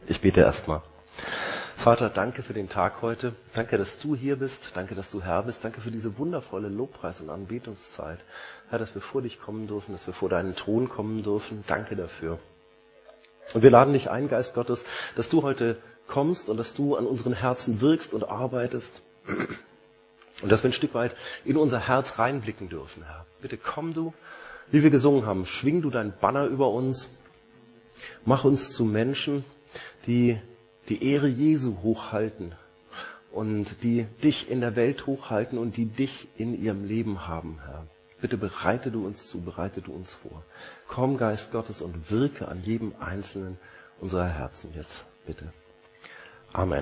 Ich bete erstmal. Vater, danke für den Tag heute. Danke, dass du hier bist. Danke, dass du Herr bist. Danke für diese wundervolle Lobpreis- und Anbetungszeit. Herr, dass wir vor dich kommen dürfen, dass wir vor deinen Thron kommen dürfen. Danke dafür. Und wir laden dich ein, Geist Gottes, dass du heute kommst und dass du an unseren Herzen wirkst und arbeitest. Und dass wir ein Stück weit in unser Herz reinblicken dürfen, Herr. Bitte komm du, wie wir gesungen haben, schwing du dein Banner über uns. Mach uns zu Menschen, die die Ehre Jesu hochhalten und die dich in der Welt hochhalten und die dich in ihrem Leben haben, Herr. Bitte bereite du uns zu, bereite du uns vor. Komm, Geist Gottes, und wirke an jedem einzelnen unserer Herzen jetzt, bitte. Amen.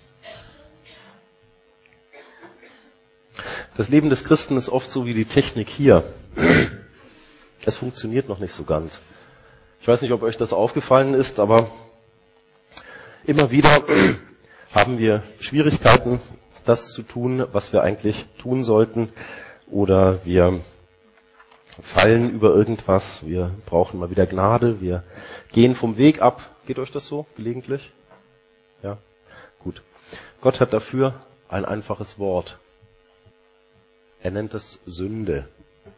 Das Leben des Christen ist oft so wie die Technik hier. Es funktioniert noch nicht so ganz. Ich weiß nicht, ob euch das aufgefallen ist, aber immer wieder haben wir Schwierigkeiten, das zu tun, was wir eigentlich tun sollten. Oder wir fallen über irgendwas. Wir brauchen mal wieder Gnade. Wir gehen vom Weg ab. Geht euch das so gelegentlich? Ja? Gut. Gott hat dafür ein einfaches Wort. Er nennt es Sünde.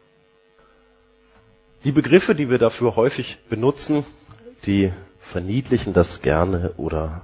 Die Begriffe, die wir dafür häufig benutzen, die verniedlichen das gerne oder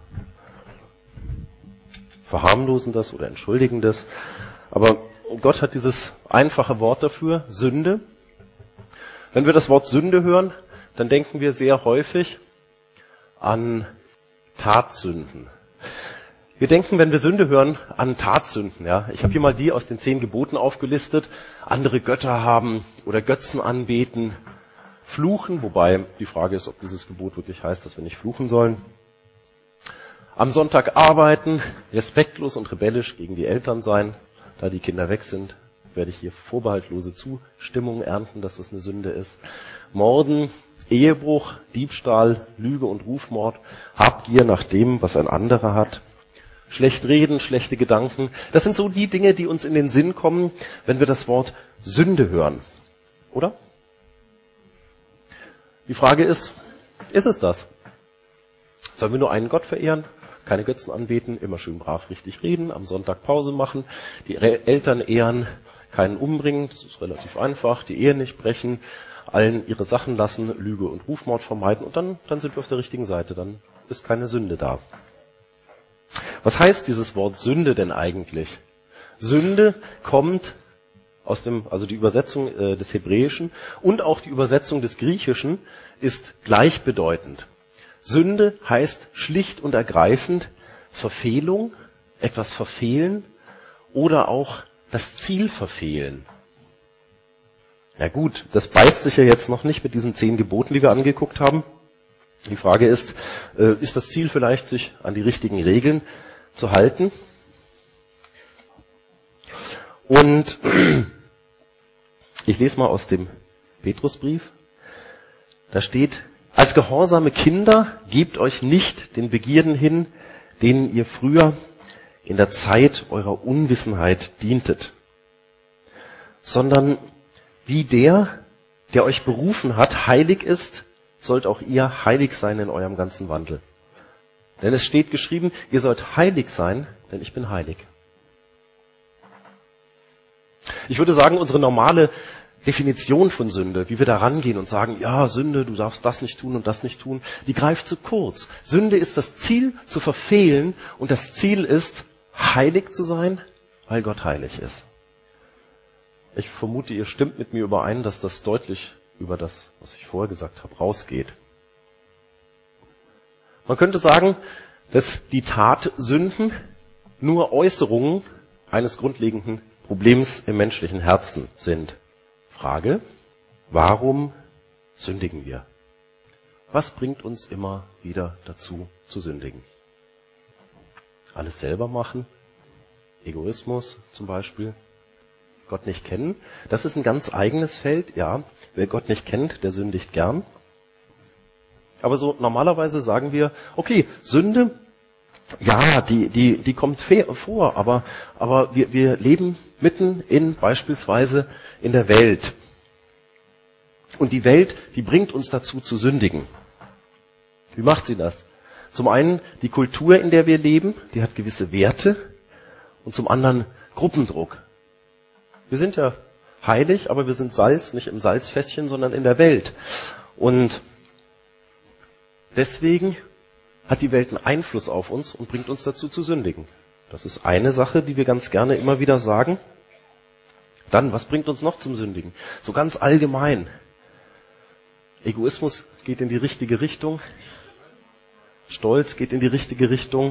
verharmlosen das oder entschuldigen das. Aber Gott hat dieses einfache Wort dafür, Sünde. Wenn wir das Wort Sünde hören, dann denken wir sehr häufig an Tatsünden. Wir denken, wenn wir Sünde hören, an Tatsünden. Ja? Ich habe hier mal die aus den 10 Geboten aufgelistet. Andere Götter haben oder Götzen anbeten, fluchen, wobei die Frage ist, ob dieses Gebot wirklich heißt, dass wir nicht fluchen sollen. Am Sonntag arbeiten, respektlos und rebellisch gegen die Eltern sein. Da die Kinder weg sind, werde ich hier vorbehaltlose Zustimmung ernten, dass das eine Sünde ist. Morden, Ehebruch, Diebstahl, Lüge und Rufmord, Habgier nach dem, was ein anderer hat. Schlecht reden, schlechte Gedanken. Das sind so die Dinge, die uns in den Sinn kommen, wenn wir das Wort Sünde hören. Oder? Die Frage ist es das? Sollen wir nur einen Gott verehren, keine Götzen anbeten, immer schön brav richtig reden, am Sonntag Pause machen, die Eltern ehren, keinen umbringen, das ist relativ einfach, die Ehe nicht brechen, allen ihre Sachen lassen, Lüge und Rufmord vermeiden und dann sind wir auf der richtigen Seite, dann ist keine Sünde da. Was heißt dieses Wort Sünde denn eigentlich? Sünde kommt aus die Übersetzung des Hebräischen und auch die Übersetzung des Griechischen ist gleichbedeutend. Sünde heißt schlicht und ergreifend Verfehlung, etwas verfehlen oder auch das Ziel verfehlen. Ja gut, das beißt sich ja jetzt noch nicht mit diesen 10 Geboten, die wir angeguckt haben. Die Frage ist das Ziel vielleicht, sich an die richtigen Regeln zu halten? Und ich lese mal aus dem Petrusbrief. Da steht: Als gehorsame Kinder gebt euch nicht den Begierden hin, denen ihr früher in der Zeit eurer Unwissenheit dientet, sondern wie der euch berufen hat, heilig ist, sollt auch ihr heilig sein in eurem ganzen Wandel. Denn es steht geschrieben, ihr sollt heilig sein, denn ich bin heilig. Ich würde sagen, unsere normale Definition von Sünde, wie wir da rangehen und sagen, ja, Sünde, du darfst das nicht tun und das nicht tun, die greift zu kurz. Sünde ist das Ziel zu verfehlen und das Ziel ist, heilig zu sein, weil Gott heilig ist. Ich vermute, ihr stimmt mit mir überein, dass das deutlich über das, was ich vorher gesagt habe, rausgeht. Man könnte sagen, dass die Tatsünden nur Äußerungen eines grundlegenden Problems im menschlichen Herzen sind. Frage: Warum sündigen wir? Was bringt uns immer wieder dazu, zu sündigen? Alles selber machen? Egoismus zum Beispiel? Gott nicht kennen? Das ist ein ganz eigenes Feld, ja. Wer Gott nicht kennt, der sündigt gern. Aber so normalerweise sagen wir, okay, Sünde, ja, die kommt vor, aber wir leben mitten beispielsweise in der Welt. Und die Welt, die bringt uns dazu zu sündigen. Wie macht sie das? Zum einen die Kultur, in der wir leben, die hat gewisse Werte und zum anderen Gruppendruck. Wir sind ja heilig, aber wir sind Salz, nicht im Salzfässchen, sondern in der Welt. Und deswegen hat die Welt einen Einfluss auf uns und bringt uns dazu zu sündigen. Das ist eine Sache, die wir ganz gerne immer wieder sagen. Dann, was bringt uns noch zum Sündigen? So ganz allgemein. Egoismus geht in die richtige Richtung. Stolz geht in die richtige Richtung.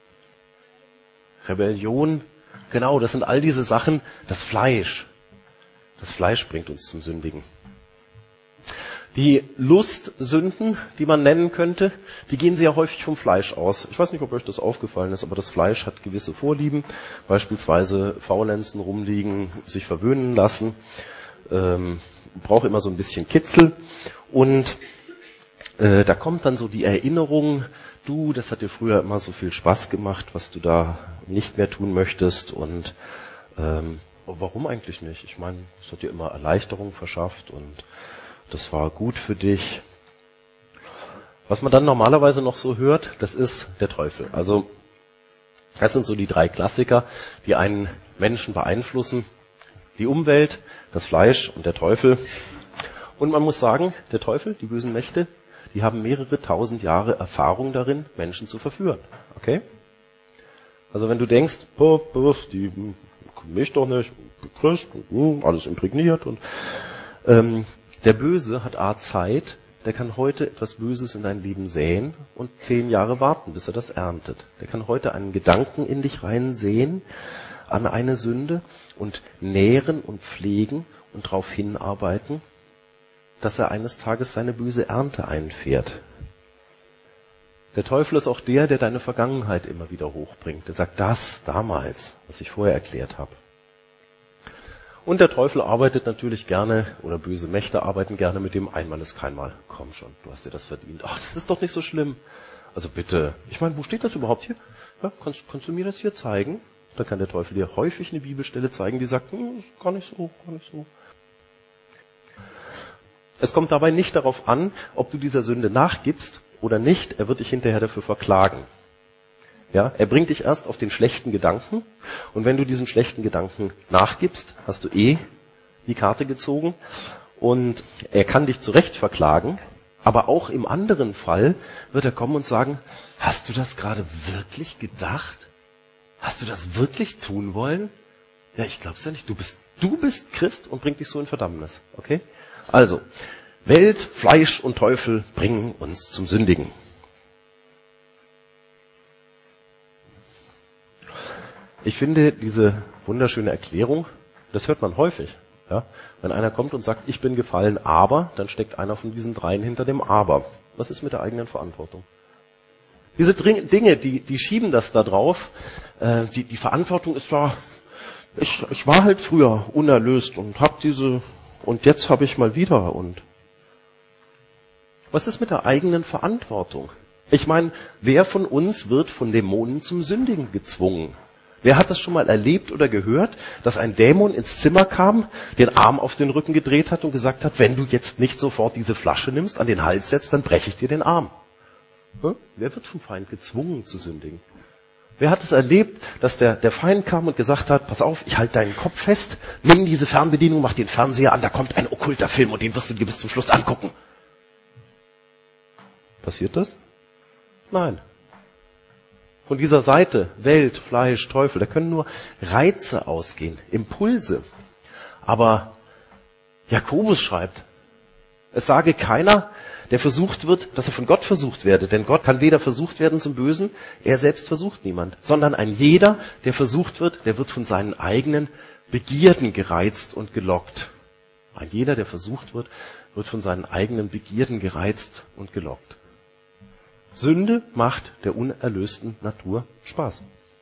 Rebellion, genau, das sind all diese Sachen. Das Fleisch bringt uns zum Sündigen. Die Lustsünden, die man nennen könnte, die gehen sehr häufig vom Fleisch aus. Ich weiß nicht, ob euch das aufgefallen ist, aber das Fleisch hat gewisse Vorlieben. Beispielsweise faulenzen, rumliegen, sich verwöhnen lassen. Braucht immer so ein bisschen Kitzel. Und da kommt dann so die Erinnerung, du, das hat dir früher immer so viel Spaß gemacht, was du da nicht mehr tun möchtest. Und warum eigentlich nicht? Ich meine, es hat dir immer Erleichterung verschafft und das war gut für dich. Was man dann normalerweise noch so hört, das ist der Teufel. Also das sind so die 3 Klassiker, die einen Menschen beeinflussen. Die Umwelt, das Fleisch und der Teufel. Und man muss sagen, der Teufel, die bösen Mächte, die haben mehrere tausend Jahre Erfahrung darin, Menschen zu verführen. Okay? Also wenn du denkst, die mich doch nicht, Christ, alles imprägniert und der Böse hat Zeit, der kann heute etwas Böses in dein Leben säen und 10 Jahre warten, bis er das erntet. Der kann heute einen Gedanken in dich reinsehen, an eine Sünde und nähren und pflegen und darauf hinarbeiten, dass er eines Tages seine böse Ernte einfährt. Der Teufel ist auch der deine Vergangenheit immer wieder hochbringt. Der sagt, das damals, was ich vorher erklärt habe. Und der Teufel arbeitet natürlich gerne, oder böse Mächte arbeiten gerne mit dem Einmal ist kein Mal. Komm schon, du hast dir das verdient. Ach, das ist doch nicht so schlimm. Also bitte, ich meine, wo steht das überhaupt hier? Ja, kannst du mir das hier zeigen? Dann kann der Teufel dir häufig eine Bibelstelle zeigen, die sagt, gar nicht so. Es kommt dabei nicht darauf an, ob du dieser Sünde nachgibst oder nicht. Er wird dich hinterher dafür verklagen. Ja, er bringt dich erst auf den schlechten Gedanken. Und wenn du diesem schlechten Gedanken nachgibst, hast du die Karte gezogen. Und er kann dich zu Recht verklagen. Aber auch im anderen Fall wird er kommen und sagen, hast du das gerade wirklich gedacht? Hast du das wirklich tun wollen? Ja, ich glaub's ja nicht. Du bist Christ und bringt dich so in Verdammnis. Okay? Also, Welt, Fleisch und Teufel bringen uns zum Sündigen. Ich finde diese wunderschöne Erklärung, das hört man häufig. Ja? Wenn einer kommt und sagt, ich bin gefallen, aber, dann steckt einer von diesen 3 hinter dem Aber. Was ist mit der eigenen Verantwortung? Diese Dinge, die schieben das da drauf. Die Verantwortung ist da, ich war halt früher unerlöst und und jetzt habe ich mal wieder und. Was ist mit der eigenen Verantwortung? Ich meine, wer von uns wird von Dämonen zum Sündigen gezwungen? Wer hat das schon mal erlebt oder gehört, dass ein Dämon ins Zimmer kam, den Arm auf den Rücken gedreht hat und gesagt hat, wenn du jetzt nicht sofort diese Flasche nimmst, an den Hals setzt, dann breche ich dir den Arm. Wer wird vom Feind gezwungen zu sündigen? Wer hat es erlebt, dass der Feind kam und gesagt hat, pass auf, ich halte deinen Kopf fest, nimm diese Fernbedienung, mach den Fernseher an, da kommt ein okkulter Film und den wirst du dir bis zum Schluss angucken. Passiert das? Nein. Von dieser Seite, Welt, Fleisch, Teufel, da können nur Reize ausgehen, Impulse. Aber Jakobus schreibt, es sage keiner, der versucht wird, dass er von Gott versucht werde. Denn Gott kann weder versucht werden zum Bösen, er selbst versucht niemand. Sondern ein jeder, der versucht wird, der wird von seinen eigenen Begierden gereizt und gelockt. Ein jeder, der versucht wird, wird von seinen eigenen Begierden gereizt und gelockt. Sünde macht der unerlösten Natur Spaß.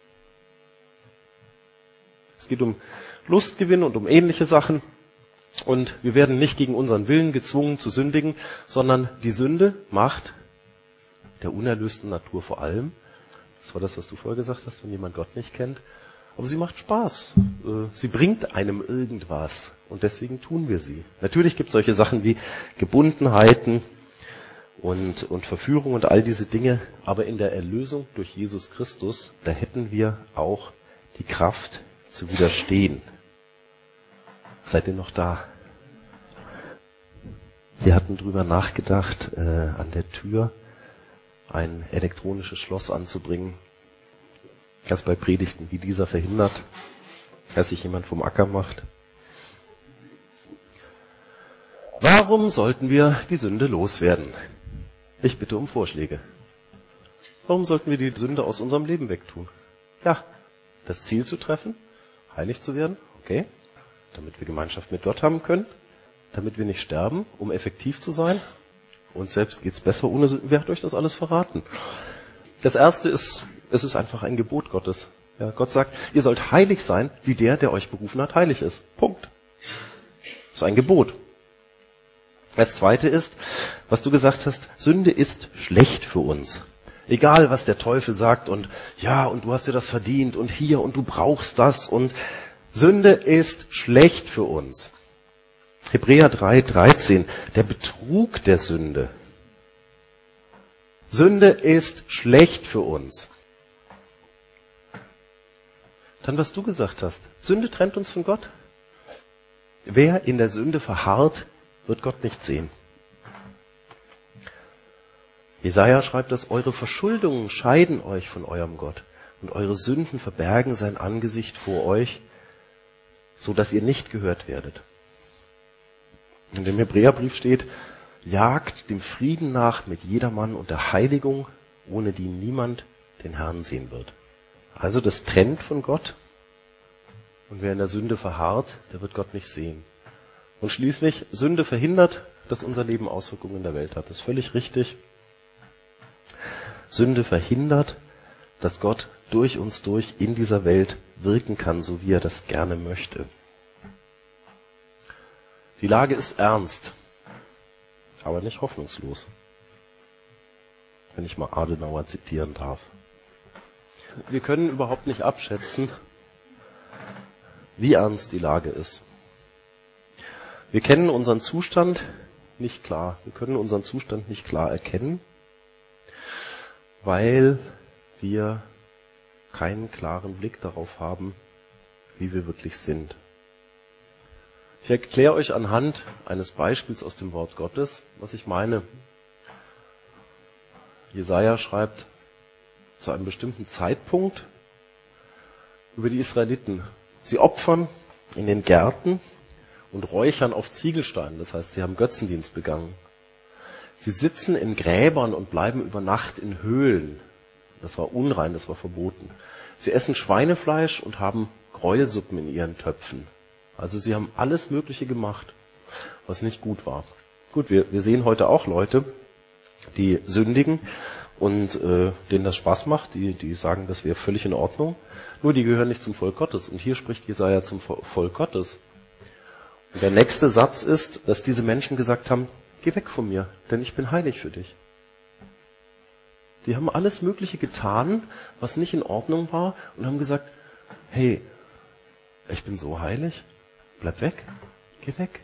Es geht um Lustgewinn und um ähnliche Sachen. Und wir werden nicht gegen unseren Willen gezwungen zu sündigen, sondern die Sünde macht der unerlösten Natur vor allem, das war das, was du vorher gesagt hast, wenn jemand Gott nicht kennt, aber sie macht Spaß. Sie bringt einem irgendwas und deswegen tun wir sie. Natürlich gibt es solche Sachen wie Gebundenheiten und Verführung und all diese Dinge. Aber in der Erlösung durch Jesus Christus, da hätten wir auch die Kraft zu widerstehen. Seid ihr noch da? Wir hatten drüber nachgedacht, an der Tür ein elektronisches Schloss anzubringen. Das bei Predigten wie dieser verhindert, dass sich jemand vom Acker macht. Warum sollten wir die Sünde loswerden? Ich bitte um Vorschläge. Warum sollten wir die Sünde aus unserem Leben wegtun? Ja, das Ziel zu treffen, heilig zu werden, okay, damit wir Gemeinschaft mit Gott haben können, damit wir nicht sterben, um effektiv zu sein. Uns selbst geht's besser ohne Sünde. Wer hat euch das alles verraten? Das erste ist, es ist einfach ein Gebot Gottes. Ja, Gott sagt, ihr sollt heilig sein, wie der euch berufen hat, heilig ist. Punkt. Das ist ein Gebot. Das zweite ist, was du gesagt hast, Sünde ist schlecht für uns. Egal, was der Teufel sagt und ja, und du hast dir das verdient und hier und du brauchst das und Sünde ist schlecht für uns. Hebräer 3,13, der Betrug der Sünde. Sünde ist schlecht für uns. Dann, was du gesagt hast, Sünde trennt uns von Gott. Wer in der Sünde verharrt, wird Gott nicht sehen. Jesaja schreibt, dass eure Verschuldungen scheiden euch von eurem Gott und eure Sünden verbergen sein Angesicht vor euch, so dass ihr nicht gehört werdet. In dem Hebräerbrief steht, jagt dem Frieden nach mit jedermann und der Heiligung, ohne die niemand den Herrn sehen wird. Also das trennt von Gott und wer in der Sünde verharrt, der wird Gott nicht sehen. Und schließlich, Sünde verhindert, dass unser Leben Auswirkungen in der Welt hat. Das ist völlig richtig. Sünde verhindert, dass Gott durch uns durch in dieser Welt wirken kann, so wie er das gerne möchte. Die Lage ist ernst, aber nicht hoffnungslos, wenn ich mal Adenauer zitieren darf. Wir können überhaupt nicht abschätzen, wie ernst die Lage ist. Wir kennen unseren Zustand nicht klar. Wir können unseren Zustand nicht klar erkennen, weil wir keinen klaren Blick darauf haben, wie wir wirklich sind. Ich erkläre euch anhand eines Beispiels aus dem Wort Gottes, was ich meine. Jesaja schreibt zu einem bestimmten Zeitpunkt über die Israeliten. Sie opfern in den Gärten und räuchern auf Ziegelsteinen. Das heißt, sie haben Götzendienst begangen. Sie sitzen in Gräbern und bleiben über Nacht in Höhlen. Das war unrein, das war verboten. Sie essen Schweinefleisch und haben Gräuelsuppen in ihren Töpfen. Also sie haben alles Mögliche gemacht, was nicht gut war. Gut, wir sehen heute auch Leute, die sündigen und denen das Spaß macht, die sagen, das wäre völlig in Ordnung. Nur die gehören nicht zum Volk Gottes. Und hier spricht Jesaja zum Volk Gottes. Und der nächste Satz ist, dass diese Menschen gesagt haben, geh weg von mir, denn ich bin heilig für dich. Die haben alles Mögliche getan, was nicht in Ordnung war und haben gesagt, hey, ich bin so heilig, bleib weg, geh weg.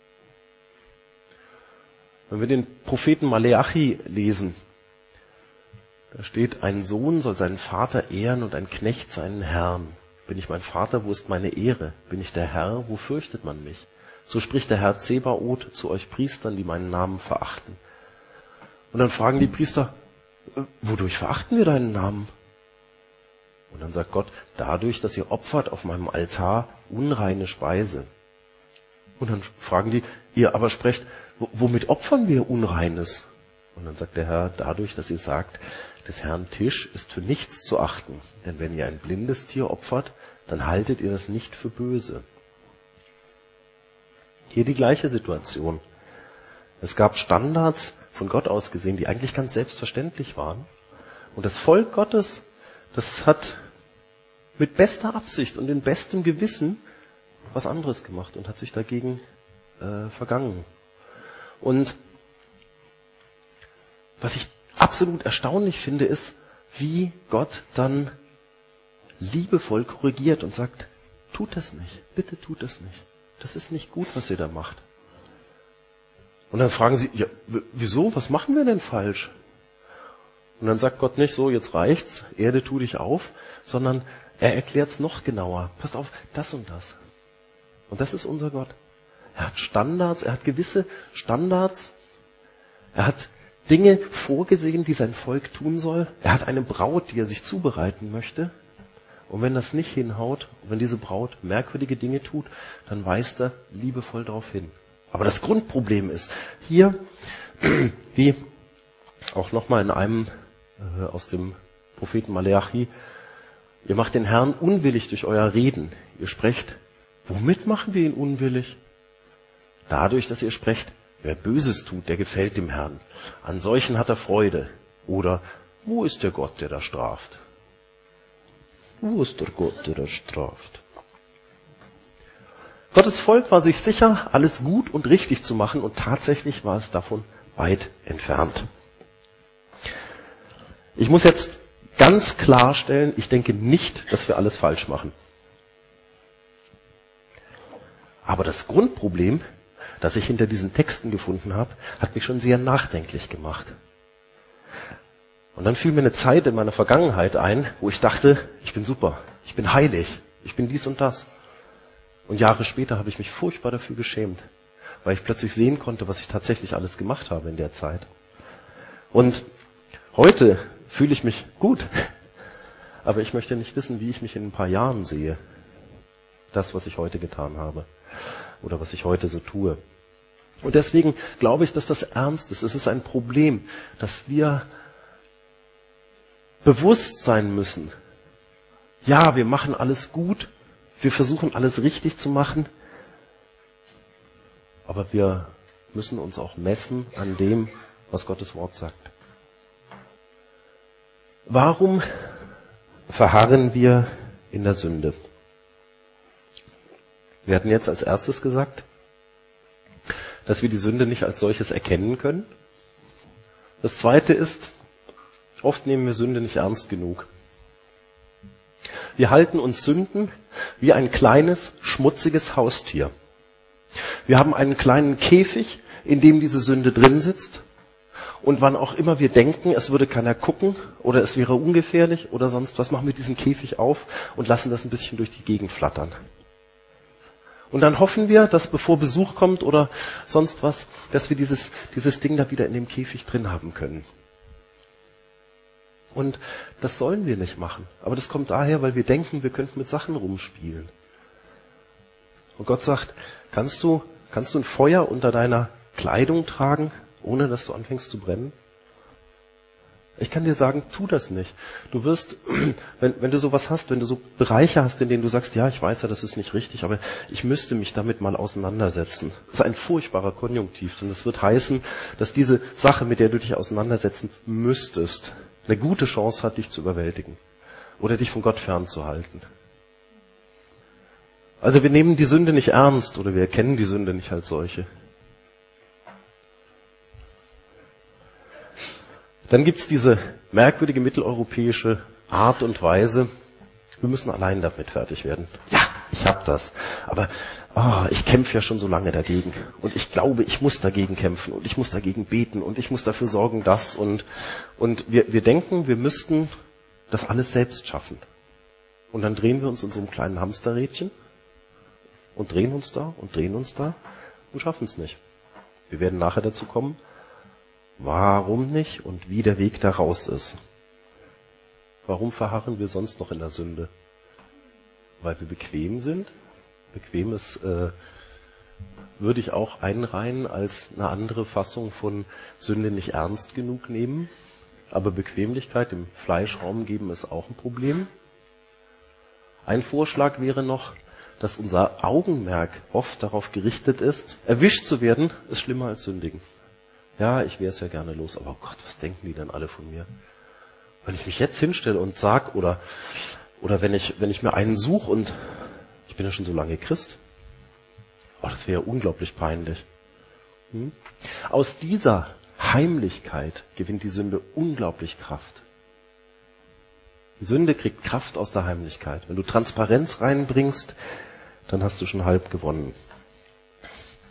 Wenn wir den Propheten Maleachi lesen, da steht, ein Sohn soll seinen Vater ehren und ein Knecht seinen Herrn. Bin ich mein Vater, wo ist meine Ehre? Bin ich der Herr, wo fürchtet man mich? So spricht der Herr Zebaoth zu euch Priestern, die meinen Namen verachten. Und dann fragen die Priester, wodurch verachten wir deinen Namen? Und dann sagt Gott, dadurch, dass ihr opfert auf meinem Altar unreine Speise. Und dann fragen die, ihr aber sprecht, womit opfern wir Unreines? Und dann sagt der Herr, dadurch, dass ihr sagt, des Herrn Tisch ist für nichts zu achten. Denn wenn ihr ein blindes Tier opfert, dann haltet ihr das nicht für böse. Hier die gleiche Situation. Es gab Standards von Gott aus gesehen, die eigentlich ganz selbstverständlich waren. Und das Volk Gottes, das hat mit bester Absicht und in bestem Gewissen was anderes gemacht und hat sich dagegen vergangen. Und was ich absolut erstaunlich finde, ist, wie Gott dann liebevoll korrigiert und sagt, tut das nicht, bitte tut das nicht. Das ist nicht gut, was ihr da macht. Und dann fragen sie, ja, wieso, was machen wir denn falsch? Und dann sagt Gott nicht so, jetzt reicht's, Erde, tu dich auf, sondern er erklärt es noch genauer. Passt auf, das und das. Und das ist unser Gott. Er hat Standards, er hat gewisse Standards. Er hat Dinge vorgesehen, die sein Volk tun soll. Er hat eine Braut, die er sich zubereiten möchte. Und wenn das nicht hinhaut, wenn diese Braut merkwürdige Dinge tut, dann weist er liebevoll darauf hin. Aber das Grundproblem ist, hier, wie auch nochmal in einem aus dem Propheten Maleachi, ihr macht den Herrn unwillig durch euer Reden. Ihr sprecht, womit machen wir ihn unwillig? Dadurch, dass ihr sprecht, wer Böses tut, der gefällt dem Herrn. An solchen hat er Freude. Oder, wo ist der Gott, der da straft? Wo ist der Gott, der da straft? Gottes Volk war sich sicher, alles gut und richtig zu machen, und tatsächlich war es davon weit entfernt. Ich muss jetzt ganz klarstellen, ich denke nicht, dass wir alles falsch machen. Aber das Grundproblem, das ich hinter diesen Texten gefunden habe, hat mich schon sehr nachdenklich gemacht. Und dann fiel mir eine Zeit in meiner Vergangenheit ein, wo ich dachte, ich bin super, ich bin heilig, ich bin dies und das. Und Jahre später habe ich mich furchtbar dafür geschämt, weil ich plötzlich sehen konnte, was ich tatsächlich alles gemacht habe in der Zeit. Und heute fühle ich mich gut, aber ich möchte nicht wissen, wie ich mich in ein paar Jahren sehe. Das, was ich heute getan habe oder was ich heute so tue. Und deswegen glaube ich, dass das ernst ist. Es ist ein Problem, dass wir bewusst sein müssen. Ja, wir machen alles gut, wir versuchen alles richtig zu machen, aber wir müssen uns auch messen an dem, was Gottes Wort sagt. Warum verharren wir in der Sünde? Wir hatten jetzt als erstes gesagt, dass wir die Sünde nicht als solches erkennen können. Das zweite ist, oft nehmen wir Sünde nicht ernst genug. Wir halten uns Sünden wie ein kleines, schmutziges Haustier. Wir haben einen kleinen Käfig, in dem diese Sünde drin sitzt. Und wann auch immer wir denken, es würde keiner gucken oder es wäre ungefährlich oder sonst was, machen wir diesen Käfig auf und lassen das ein bisschen durch die Gegend flattern. Und dann hoffen wir, dass bevor Besuch kommt oder sonst was, dass wir dieses Ding da wieder in dem Käfig drin haben können. Und das sollen wir nicht machen. Aber das kommt daher, weil wir denken, wir könnten mit Sachen rumspielen. Und Gott sagt, kannst du ein Feuer unter deiner Kleidung tragen, ohne dass du anfängst zu brennen? Ich kann dir sagen, tu das nicht. Du wirst, wenn du sowas hast, wenn du so Bereiche hast, in denen du sagst, ja, ich weiß ja, das ist nicht richtig, aber ich müsste mich damit mal auseinandersetzen. Das ist ein furchtbarer Konjunktiv. Und das wird heißen, dass diese Sache, mit der du dich auseinandersetzen müsstest, eine gute Chance hat, dich zu überwältigen oder dich von Gott fernzuhalten. Also wir nehmen die Sünde nicht ernst oder wir erkennen die Sünde nicht als solche. Dann gibt's diese merkwürdige mitteleuropäische Art und Weise, wir müssen allein damit fertig werden. Ja, ich habe das, aber ich kämpfe ja schon so lange dagegen und ich glaube, ich muss dagegen kämpfen und ich muss dagegen beten und ich muss dafür sorgen, das und wir denken, wir müssten das alles selbst schaffen. Und dann drehen wir uns in so einem kleinen Hamsterrädchen und drehen uns da und schaffen es nicht. Wir werden nachher dazu kommen, warum nicht und wie der Weg da raus ist. Warum verharren wir sonst noch in der Sünde? Weil wir bequem sind. Bequem ist, würde ich auch einreihen als eine andere Fassung von Sünde nicht ernst genug nehmen. Aber Bequemlichkeit dem Fleischraum geben ist auch ein Problem. Ein Vorschlag wäre noch, dass unser Augenmerk oft darauf gerichtet ist, erwischt zu werden, ist schlimmer als sündigen. Ja, ich wäre es ja gerne los, aber oh Gott, was denken die denn alle von mir? Wenn ich mich jetzt hinstelle und sag, oder wenn ich mir einen suche und ich bin ja schon so lange Christ, das wäre ja unglaublich peinlich. Aus dieser Heimlichkeit gewinnt die Sünde unglaublich Kraft. Die Sünde kriegt Kraft aus der Heimlichkeit. Wenn du Transparenz reinbringst, dann hast du schon halb gewonnen.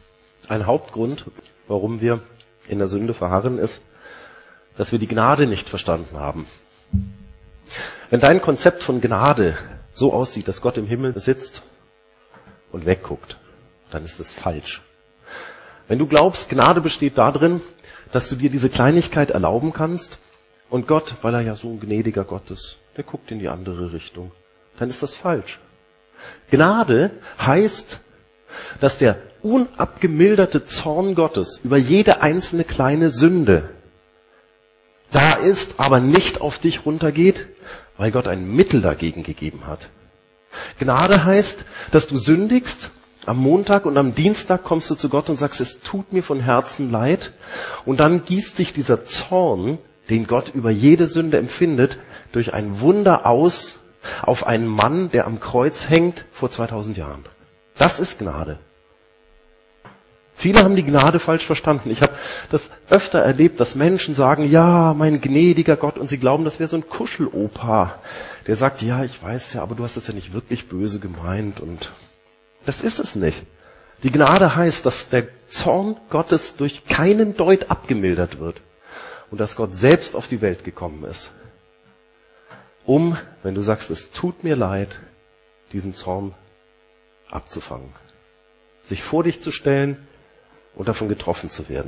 Ein Hauptgrund, warum wir in der Sünde verharren, ist, dass wir die Gnade nicht verstanden haben. Wenn dein Konzept von Gnade so aussieht, dass Gott im Himmel sitzt und wegguckt, dann ist das falsch. Wenn du glaubst, Gnade besteht darin, dass du dir diese Kleinigkeit erlauben kannst und Gott, weil er ja so ein gnädiger Gott ist, der guckt in die andere Richtung, dann ist das falsch. Gnade heißt, dass der unabgemilderte Zorn Gottes über jede einzelne kleine Sünde da ist, aber nicht auf dich runtergeht, weil Gott ein Mittel dagegen gegeben hat. Gnade heißt, dass du sündigst, am Montag und am Dienstag kommst du zu Gott und sagst, es tut mir von Herzen leid. Und dann gießt sich dieser Zorn, den Gott über jede Sünde empfindet, durch ein Wunder aus auf einen Mann, der am Kreuz hängt vor 2000 Jahren. Das ist Gnade. Viele haben die Gnade falsch verstanden. Ich habe das öfter erlebt, dass Menschen sagen, ja, mein gnädiger Gott, und sie glauben, das wäre so ein Kuschelopa, der sagt, ja, ich weiß ja, aber du hast es ja nicht wirklich böse gemeint, und das ist es nicht. Die Gnade heißt, dass der Zorn Gottes durch keinen Deut abgemildert wird und dass Gott selbst auf die Welt gekommen ist, um, wenn du sagst, es tut mir leid, diesen Zorn abzufangen, sich vor dich zu stellen und davon getroffen zu werden.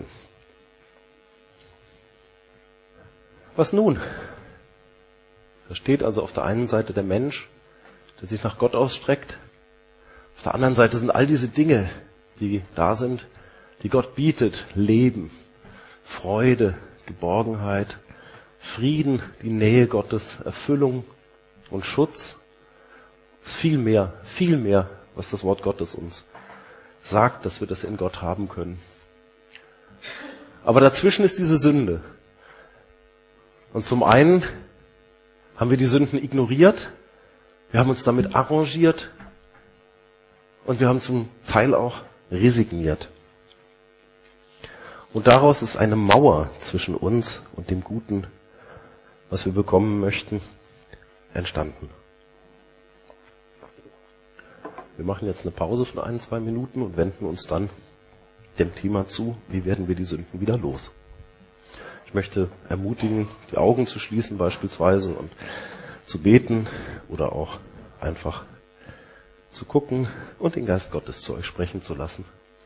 Was nun? Da steht also auf der einen Seite der Mensch, der sich nach Gott ausstreckt. Auf der anderen Seite sind all diese Dinge, die da sind, die Gott bietet. Leben, Freude, Geborgenheit, Frieden, die Nähe Gottes, Erfüllung und Schutz. Es ist viel mehr, was das Wort Gottes uns sagt, dass wir das in Gott haben können. Aber dazwischen ist diese Sünde. Und zum einen haben wir die Sünden ignoriert, wir haben uns damit arrangiert und wir haben zum Teil auch resigniert. Und daraus ist eine Mauer zwischen uns und dem Guten, was wir bekommen möchten, entstanden. Wir machen jetzt eine Pause von 1-2 Minuten und wenden uns dann dem Thema zu, wie werden wir die Sünden wieder los. Ich möchte ermutigen, die Augen zu schließen beispielsweise und zu beten oder auch einfach zu gucken und den Geist Gottes zu euch sprechen zu lassen.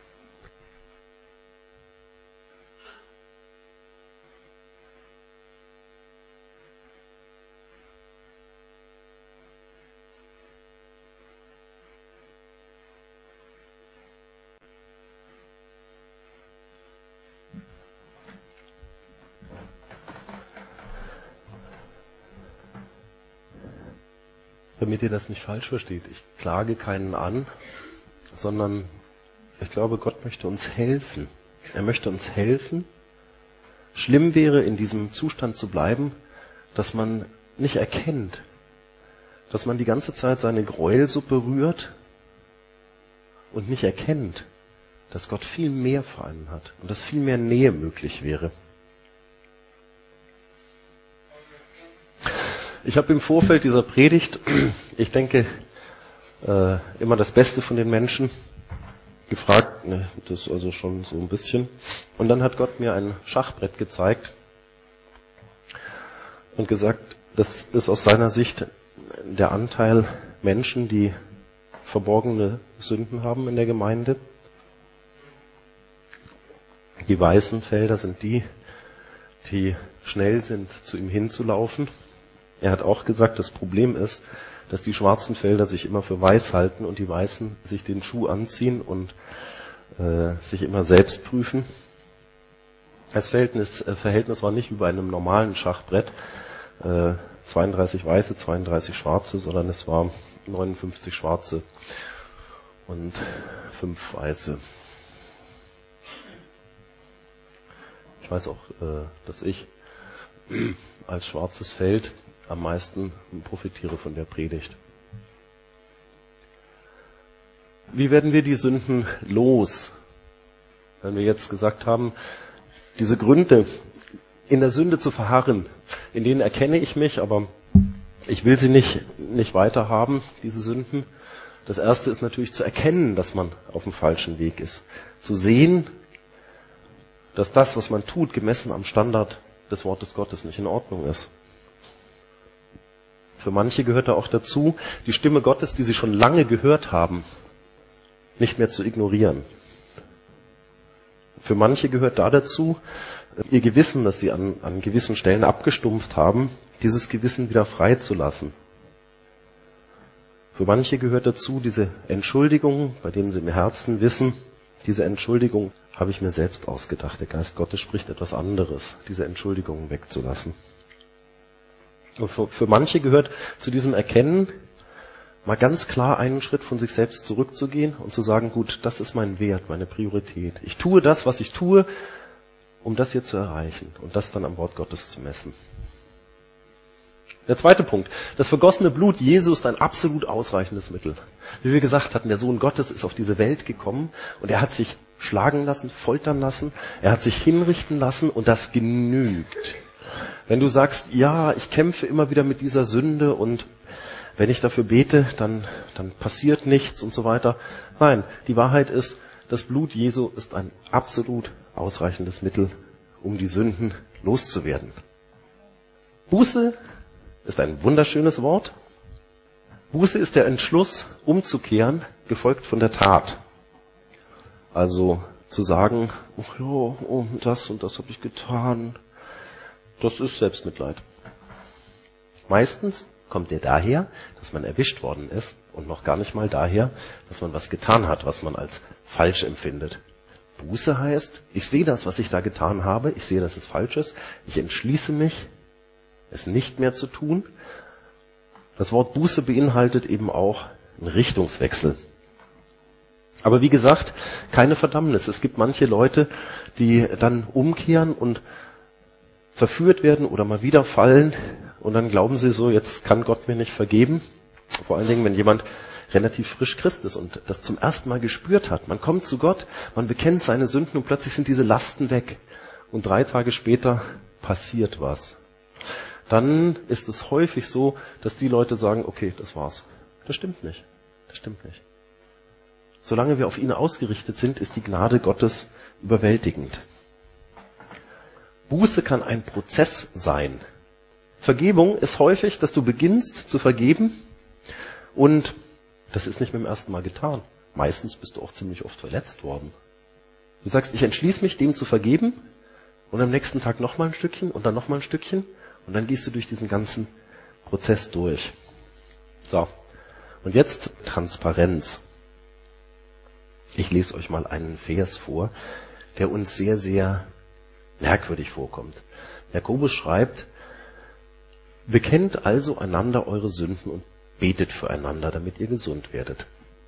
Damit ihr das nicht falsch versteht, ich klage keinen an, sondern ich glaube, Gott möchte uns helfen. Er möchte uns helfen. Schlimm wäre, in diesem Zustand zu bleiben, dass man nicht erkennt, dass man die ganze Zeit seine Gräuelsuppe rührt und nicht erkennt, dass Gott viel mehr für einen hat und dass viel mehr Nähe möglich wäre. Ich habe im Vorfeld dieser Predigt, ich denke, immer das Beste von den Menschen gefragt, das also schon so ein bisschen. Und dann hat Gott mir ein Schachbrett gezeigt und gesagt, das ist aus seiner Sicht der Anteil Menschen, die verborgene Sünden haben in der Gemeinde. Die weißen Felder sind die, die schnell sind, zu ihm hinzulaufen. Er hat auch gesagt, das Problem ist, dass die schwarzen Felder sich immer für weiß halten und die Weißen sich den Schuh anziehen und sich immer selbst prüfen. Das Verhältnis war nicht wie bei einem normalen Schachbrett 32 Weiße, 32 Schwarze, sondern es war 59 Schwarze und 5 Weiße. Ich weiß auch, dass ich als schwarzes Feld am meisten profitiere von der Predigt. Wie werden wir die Sünden los? Wenn wir jetzt gesagt haben, diese Gründe, in der Sünde zu verharren, in denen erkenne ich mich, aber ich will sie nicht weiter haben, diese Sünden. Das erste ist natürlich zu erkennen, dass man auf dem falschen Weg ist. Zu sehen, dass das, was man tut, gemessen am Standard des Wortes Gottes nicht in Ordnung ist. Für manche gehört da auch dazu, die Stimme Gottes, die sie schon lange gehört haben, nicht mehr zu ignorieren. Für manche gehört da dazu, ihr Gewissen, das sie an gewissen Stellen abgestumpft haben, dieses Gewissen wieder freizulassen. Für manche gehört dazu diese Entschuldigung, bei denen sie im Herzen wissen, diese Entschuldigung habe ich mir selbst ausgedacht. Der Geist Gottes spricht etwas anderes, diese Entschuldigung wegzulassen. Und für manche gehört zu diesem Erkennen, mal ganz klar einen Schritt von sich selbst zurückzugehen und zu sagen, gut, das ist mein Wert, meine Priorität. Ich tue das, was ich tue, um das hier zu erreichen und das dann am Wort Gottes zu messen. Der zweite Punkt. Das vergossene Blut Jesu ist ein absolut ausreichendes Mittel. Wie wir gesagt hatten, der Sohn Gottes ist auf diese Welt gekommen und er hat sich schlagen lassen, foltern lassen, er hat sich hinrichten lassen und das genügt. Wenn du sagst, ja, ich kämpfe immer wieder mit dieser Sünde und wenn ich dafür bete, dann passiert nichts und so weiter. Nein, die Wahrheit ist, das Blut Jesu ist ein absolut ausreichendes Mittel, um die Sünden loszuwerden. Buße ist ein wunderschönes Wort. Buße ist der Entschluss, umzukehren, gefolgt von der Tat. Also zu sagen, das und das habe ich getan, das ist Selbstmitleid. Meistens kommt der daher, dass man erwischt worden ist und noch gar nicht mal daher, dass man was getan hat, was man als falsch empfindet. Buße heißt, ich sehe das, was ich da getan habe, ich sehe, dass es falsch ist, ich entschließe mich, es nicht mehr zu tun. Das Wort Buße beinhaltet eben auch einen Richtungswechsel. Aber wie gesagt, keine Verdammnis. Es gibt manche Leute, die dann umkehren und verführt werden oder mal wieder fallen und dann glauben sie so, jetzt kann Gott mir nicht vergeben. Vor allen Dingen, wenn jemand relativ frisch Christ ist und das zum ersten Mal gespürt hat. Man kommt zu Gott, man bekennt seine Sünden und plötzlich sind diese Lasten weg. Und 3 Tage später passiert was. Dann ist es häufig so, dass die Leute sagen, okay, das war's. Das stimmt nicht. Das stimmt nicht. Solange wir auf ihn ausgerichtet sind, ist die Gnade Gottes überwältigend. Buße kann ein Prozess sein. Vergebung ist häufig, dass du beginnst zu vergeben und das ist nicht mit dem ersten Mal getan. Meistens bist du auch ziemlich oft verletzt worden. Du sagst, ich entschließe mich, dem zu vergeben und am nächsten Tag nochmal ein Stückchen und dann nochmal ein Stückchen und dann gehst du durch diesen ganzen Prozess durch. So, und jetzt Transparenz. Ich lese euch mal einen Vers vor, der uns sehr, sehr merkwürdig vorkommt. Jakobus schreibt, bekennt also einander eure Sünden und betet füreinander, damit ihr gesund werdet.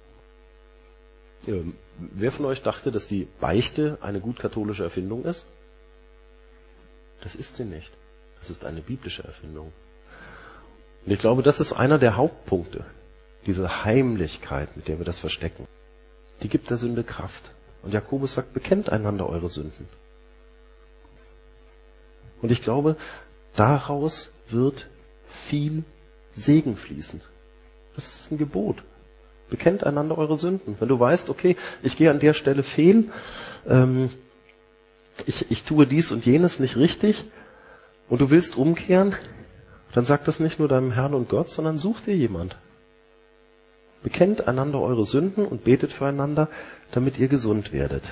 Wer von euch dachte, dass die Beichte eine gut katholische Erfindung ist? Das ist sie nicht. Das ist eine biblische Erfindung. Und ich glaube, das ist einer der Hauptpunkte, diese Heimlichkeit, mit der wir das verstecken. Die gibt der Sünde Kraft. Und Jakobus sagt, bekennt einander eure Sünden. Und ich glaube, daraus wird viel Segen fließen. Das ist ein Gebot. Bekennt einander eure Sünden. Wenn du weißt, okay, ich gehe an der Stelle fehl, ich tue dies und jenes nicht richtig und du willst umkehren, dann sag das nicht nur deinem Herrn und Gott, sondern such dir jemand. Bekennt einander eure Sünden und betet füreinander, damit ihr gesund werdet.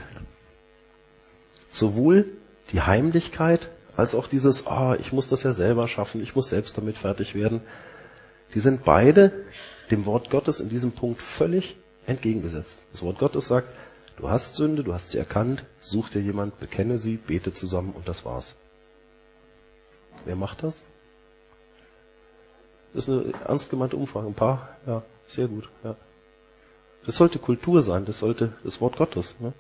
Sowohl die Heimlichkeit als auch dieses, ich muss das ja selber schaffen, ich muss selbst damit fertig werden, die sind beide dem Wort Gottes in diesem Punkt völlig entgegengesetzt. Das Wort Gottes sagt, du hast Sünde, du hast sie erkannt, such dir jemand, bekenne sie, bete zusammen und das war's. Wer macht das? Das ist eine ernst gemeinte Umfrage. Ein paar? Ja, sehr gut. Ja. Das sollte Kultur sein, das sollte das Wort Gottes. Ne?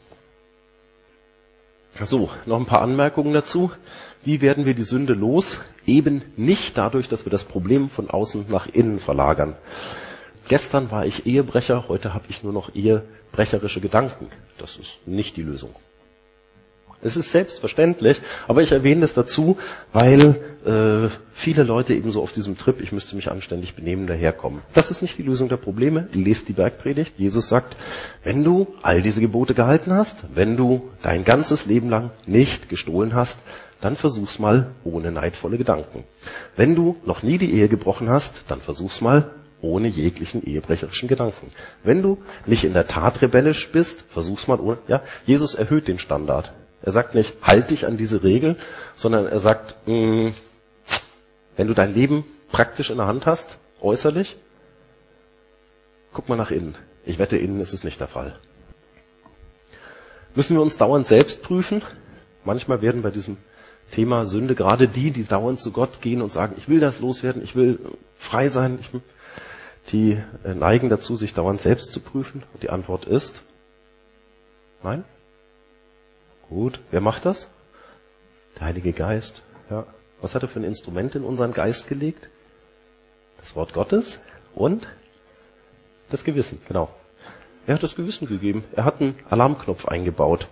So, noch ein paar Anmerkungen dazu. Wie werden wir die Sünde los? Eben nicht dadurch, dass wir das Problem von außen nach innen verlagern. Gestern war ich Ehebrecher, heute habe ich nur noch ehebrecherische Gedanken. Das ist nicht die Lösung. Es ist selbstverständlich, aber ich erwähne das dazu, weil viele Leute eben so auf diesem Trip, ich müsste mich anständig benehmen, daherkommen. Das ist nicht die Lösung der Probleme. Lest die Bergpredigt. Jesus sagt, wenn du all diese Gebote gehalten hast, wenn du dein ganzes Leben lang nicht gestohlen hast, dann versuch's mal ohne neidvolle Gedanken. Wenn du noch nie die Ehe gebrochen hast, dann versuch's mal ohne jeglichen ehebrecherischen Gedanken. Wenn du nicht in der Tat rebellisch bist, versuch's mal ohne, ja, Jesus erhöht den Standard. Er sagt nicht, halt dich an diese Regel, sondern er sagt, wenn du dein Leben praktisch in der Hand hast, äußerlich, guck mal nach innen. Ich wette, innen ist es nicht der Fall. Müssen wir uns dauernd selbst prüfen? Manchmal werden bei diesem Thema Sünde gerade die dauernd zu Gott gehen und sagen, ich will das loswerden, ich will frei sein, die neigen dazu, sich dauernd selbst zu prüfen. Und die Antwort ist, nein. Gut, wer macht das? Der Heilige Geist. Ja. Was hat er für ein Instrument in unseren Geist gelegt? Das Wort Gottes und das Gewissen, genau. Er hat das Gewissen gegeben. Er hat einen Alarmknopf eingebaut.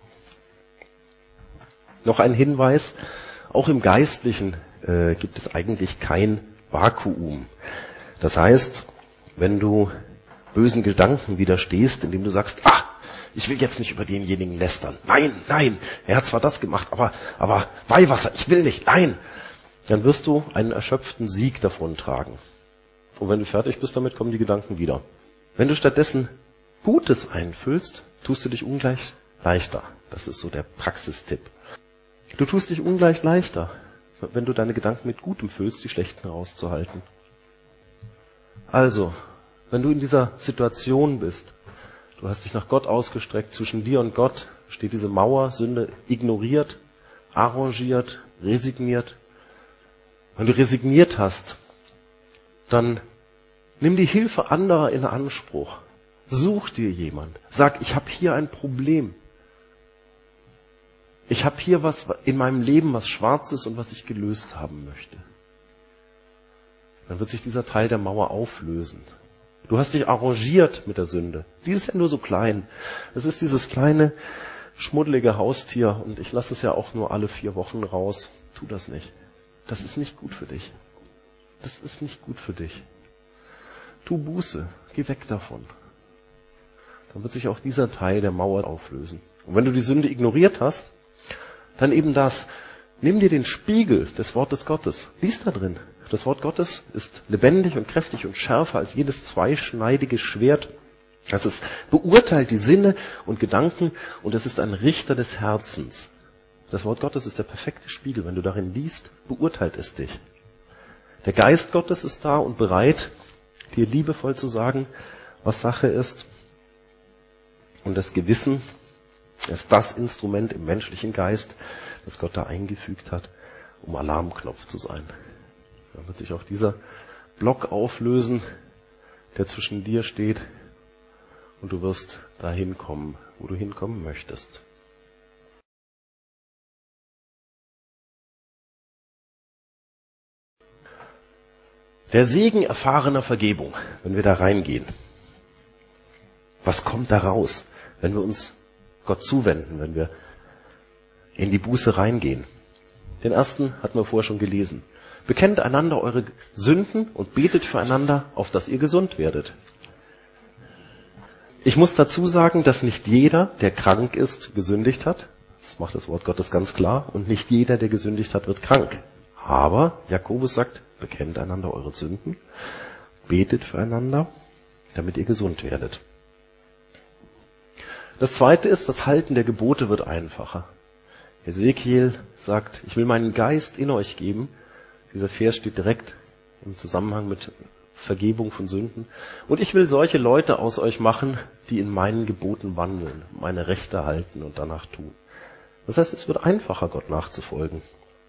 Noch ein Hinweis, auch im Geistlichen gibt es eigentlich kein Vakuum. Das heißt, wenn du bösen Gedanken widerstehst, indem du sagst, ich will jetzt nicht über denjenigen lästern. Nein, er hat zwar das gemacht, aber Weihwasser, ich will nicht, nein. Dann wirst du einen erschöpften Sieg davontragen. Und wenn du fertig bist damit, kommen die Gedanken wieder. Wenn du stattdessen Gutes einfüllst, tust du dich ungleich leichter. Das ist so der Praxistipp. Du tust dich ungleich leichter, wenn du deine Gedanken mit Gutem füllst, die Schlechten rauszuhalten. Also, wenn du in dieser Situation bist, du hast dich nach Gott ausgestreckt, zwischen dir und Gott steht diese Mauer, Sünde ignoriert, arrangiert, resigniert. Wenn du resigniert hast, dann nimm die Hilfe anderer in Anspruch. Such dir jemand. Sag, ich habe hier ein Problem. Ich habe hier was in meinem Leben, was schwarz ist und was ich gelöst haben möchte. Dann wird sich dieser Teil der Mauer auflösen. Du hast dich arrangiert mit der Sünde. Die ist ja nur so klein. Es ist dieses kleine, schmuddelige Haustier und ich lasse es ja auch nur alle 4 Wochen raus. Tu das nicht. Das ist nicht gut für dich. Das ist nicht gut für dich. Tu Buße. Geh weg davon. Dann wird sich auch dieser Teil der Mauer auflösen. Und wenn du die Sünde ignoriert hast, dann eben das. Nimm dir den Spiegel des Wortes Gottes. Lies da drin. Das Wort Gottes ist lebendig und kräftig und schärfer als jedes zweischneidige Schwert. Es beurteilt die Sinne und Gedanken und es ist ein Richter des Herzens. Das Wort Gottes ist der perfekte Spiegel. Wenn du darin liest, beurteilt es dich. Der Geist Gottes ist da und bereit, dir liebevoll zu sagen, was Sache ist. Und das Gewissen ist das Instrument im menschlichen Geist, das Gott da eingefügt hat, um Alarmknopf zu sein. Dann wird sich auch dieser Block auflösen, der zwischen dir steht, und du wirst dahin kommen, wo du hinkommen möchtest. Der Segen erfahrener Vergebung, wenn wir da reingehen. Was kommt da raus, wenn wir uns Gott zuwenden, wenn wir in die Buße reingehen? Den ersten hatten wir vorher schon gelesen. Bekennt einander eure Sünden und betet füreinander, auf dass ihr gesund werdet. Ich muss dazu sagen, dass nicht jeder, der krank ist, gesündigt hat. Das macht das Wort Gottes ganz klar. Und nicht jeder, der gesündigt hat, wird krank. Aber Jakobus sagt, bekennt einander eure Sünden, betet füreinander, damit ihr gesund werdet. Das zweite ist, das Halten der Gebote wird einfacher. Ezekiel sagt, ich will meinen Geist in euch geben. Dieser Vers steht direkt im Zusammenhang mit Vergebung von Sünden. Und ich will solche Leute aus euch machen, die in meinen Geboten wandeln, meine Rechte halten und danach tun. Das heißt, es wird einfacher, Gott nachzufolgen.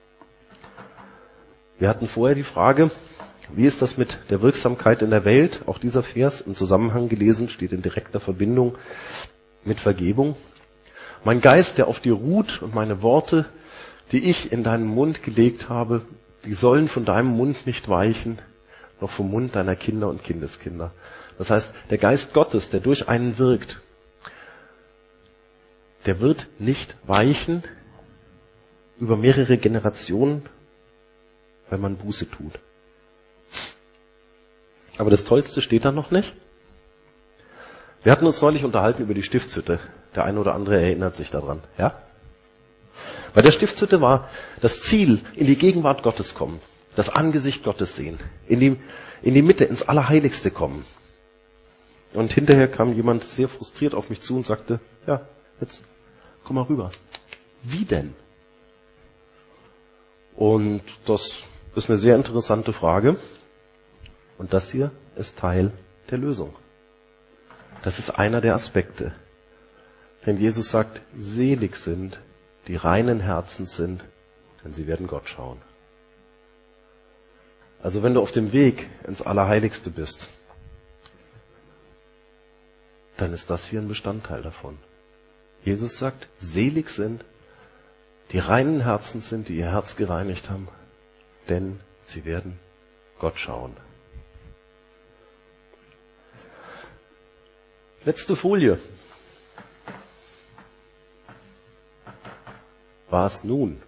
Wir hatten vorher die Frage, wie ist das mit der Wirksamkeit in der Welt? Auch dieser Vers im Zusammenhang gelesen, steht in direkter Verbindung mit Vergebung. Mein Geist, der auf dir ruht, und meine Worte, die ich in deinen Mund gelegt habe, die sollen von deinem Mund nicht weichen, noch vom Mund deiner Kinder und Kindeskinder. Das heißt, der Geist Gottes, der durch einen wirkt, der wird nicht weichen über mehrere Generationen, wenn man Buße tut. Aber das Tollste steht da noch nicht. Wir hatten uns neulich unterhalten über die Stiftshütte. Der eine oder andere erinnert sich daran, ja? Bei der Stiftshütte war das Ziel, in die Gegenwart Gottes kommen, das Angesicht Gottes sehen, in die Mitte, ins Allerheiligste kommen. Und hinterher kam jemand sehr frustriert auf mich zu und sagte, ja, jetzt komm mal rüber. Wie denn? Und das ist eine sehr interessante Frage. Und das hier ist Teil der Lösung. Das ist einer der Aspekte. Denn Jesus sagt, selig sind, die reinen Herzens sind, denn sie werden Gott schauen. Also wenn du auf dem Weg ins Allerheiligste bist, dann ist das hier ein Bestandteil davon. Jesus sagt, selig sind, die reinen Herzens sind, die ihr Herz gereinigt haben, denn sie werden Gott schauen. Letzte Folie. Was nun?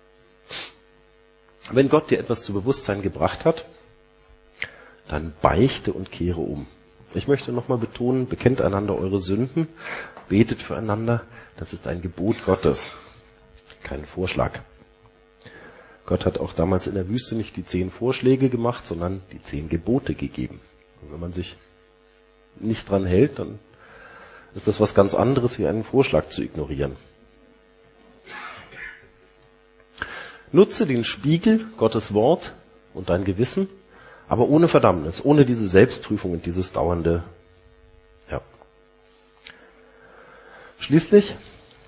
Wenn Gott dir etwas zu Bewusstsein gebracht hat, dann beichte und kehre um. Ich möchte nochmal betonen, bekennt einander eure Sünden, betet füreinander, das ist ein Gebot Gottes, kein Vorschlag. Gott hat auch damals in der Wüste nicht die 10 Vorschläge gemacht, sondern die 10 Gebote gegeben. Und wenn man sich nicht dran hält, dann ist das was ganz anderes, wie einen Vorschlag zu ignorieren. Nutze den Spiegel, Gottes Wort und dein Gewissen, aber ohne Verdammnis, ohne diese Selbstprüfung und dieses dauernde, ja. Schließlich,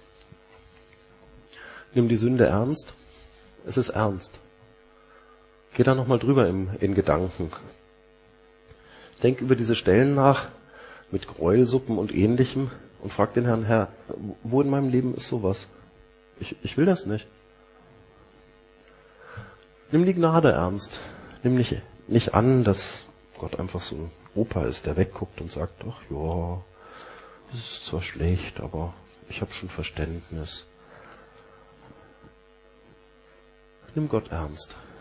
nimm die Sünde ernst. Es ist ernst. Geh da nochmal drüber in Gedanken. Denk über diese Stellen nach, mit Gräuelsuppen und Ähnlichem und frag den Herrn, Herr, wo in meinem Leben ist sowas? Ich will das nicht. Nimm die Gnade ernst. Nimm nicht an, dass Gott einfach so ein Opa ist, der wegguckt und sagt, ach ja, das ist zwar schlecht, aber ich habe schon Verständnis. Nimm Gott ernst.